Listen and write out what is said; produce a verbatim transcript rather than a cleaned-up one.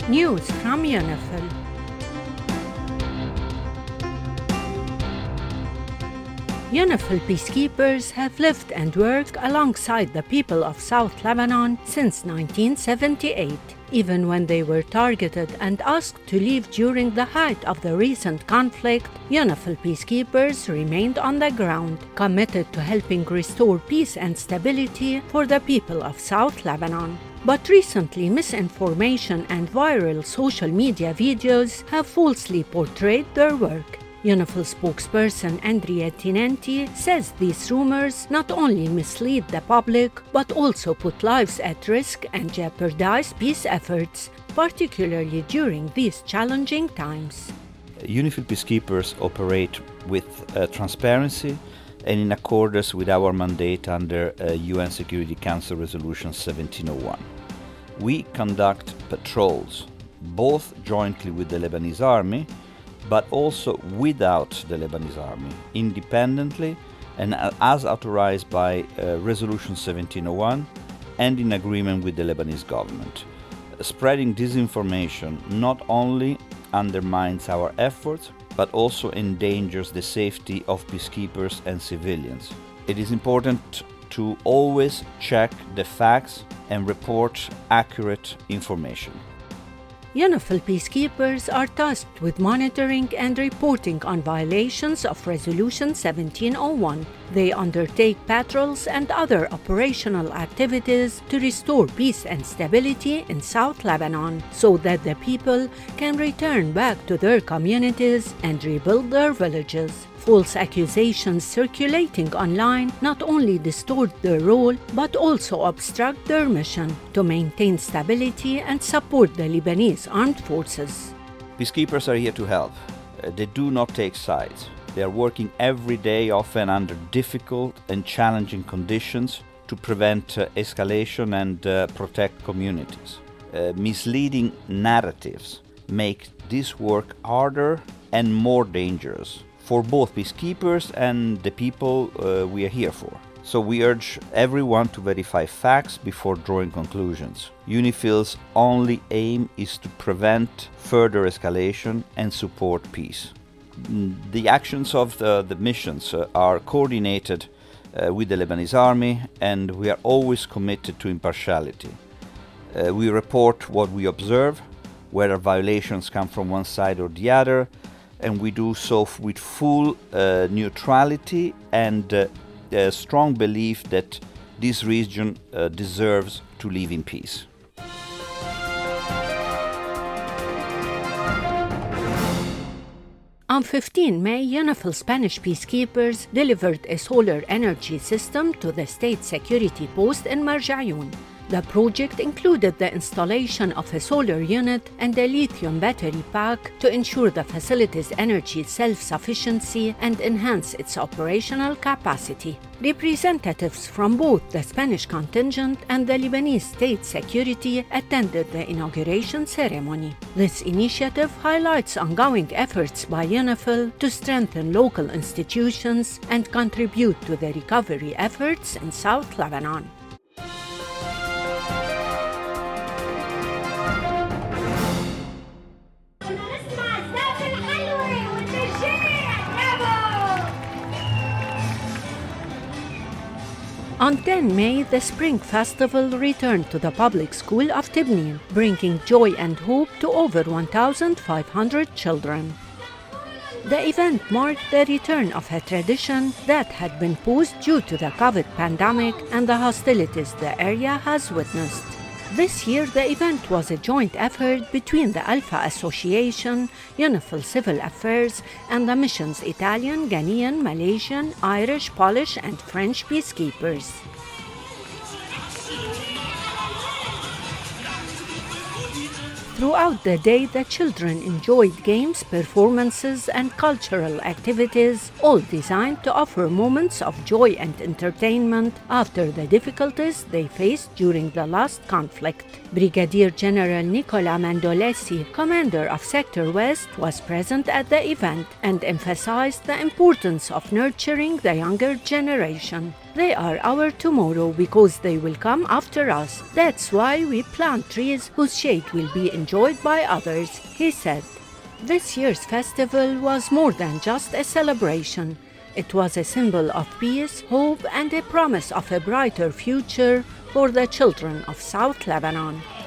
News from UNIFIL. UNIFIL peacekeepers have lived and worked alongside the people of South Lebanon since nineteen seventy-eight. Even when they were targeted and asked to leave during the height of the recent conflict, UNIFIL peacekeepers remained on the ground, committed to helping restore peace and stability for the people of South Lebanon. But recently, misinformation and viral social media videos have falsely portrayed their work. UNIFIL spokesperson Andrea Tinenti says these rumors not only mislead the public, but also put lives at risk and jeopardize peace efforts, particularly during these challenging times. UNIFIL peacekeepers operate with uh, transparency and in accordance with our mandate under uh, U N Security Council Resolution seventeen oh one. We conduct patrols, both jointly with the Lebanese Army, but also without the Lebanese Army, independently and as authorized by uh, Resolution seventeen oh one and in agreement with the Lebanese government. Spreading disinformation not only undermines our efforts, but also endangers the safety of peacekeepers and civilians. It is important to always check the facts and report accurate information. UNIFIL peacekeepers are tasked with monitoring and reporting on violations of Resolution seventeen oh one. They undertake patrols and other operational activities to restore peace and stability in South Lebanon so that the people can return back to their communities and rebuild their villages. False accusations circulating online not only distort their role but also obstruct their mission to maintain stability and support the Lebanese armed forces. Peacekeepers are here to help. Uh, they do not take sides. They are working every day, often under difficult and challenging conditions, to prevent uh, escalation and uh, protect communities. Uh, misleading narratives make this work harder and more dangerous for both peacekeepers and the people uh, we are here for. So we urge everyone to verify facts before drawing conclusions. UNIFIL's only aim is to prevent further escalation and support peace. The actions of the, the missions uh, are coordinated uh, with the Lebanese Army, and we are always committed to impartiality. Uh, we report what we observe, whether violations come from one side or the other, and we do so with full uh, neutrality and uh, a strong belief that this region uh, deserves to live in peace. On the fifteenth of May, UNIFIL Spanish peacekeepers delivered a solar energy system to the state security post in Marjayoun. The project included the installation of a solar unit and a lithium battery pack to ensure the facility's energy self-sufficiency and enhance its operational capacity. Representatives from both the Spanish contingent and the Lebanese state security attended the inauguration ceremony. This initiative highlights ongoing efforts by UNIFIL to strengthen local institutions and contribute to the recovery efforts in South Lebanon. On the tenth of May, the Spring Festival returned to the public school of Tibnin, bringing joy and hope to over one thousand five hundred children. The event marked the return of a tradition that had been paused due to the COVID pandemic and the hostilities the area has witnessed. This year, the event was a joint effort between the Alpha Association, UNIFIL Civil Affairs, and the mission's Italian, Ghanaian, Malaysian, Irish, Polish, and French peacekeepers. Throughout the day, the children enjoyed games, performances, and cultural activities, all designed to offer moments of joy and entertainment after the difficulties they faced during the last conflict. Brigadier General Nicola Mandolesi, commander of Sector West, was present at the event and emphasized the importance of nurturing the younger generation. They are our tomorrow because they will come after us. That's why we plant trees whose shade will be enjoyed by others, he said. This year's festival was more than just a celebration. It was a symbol of peace, hope, and a promise of a brighter future for the children of South Lebanon.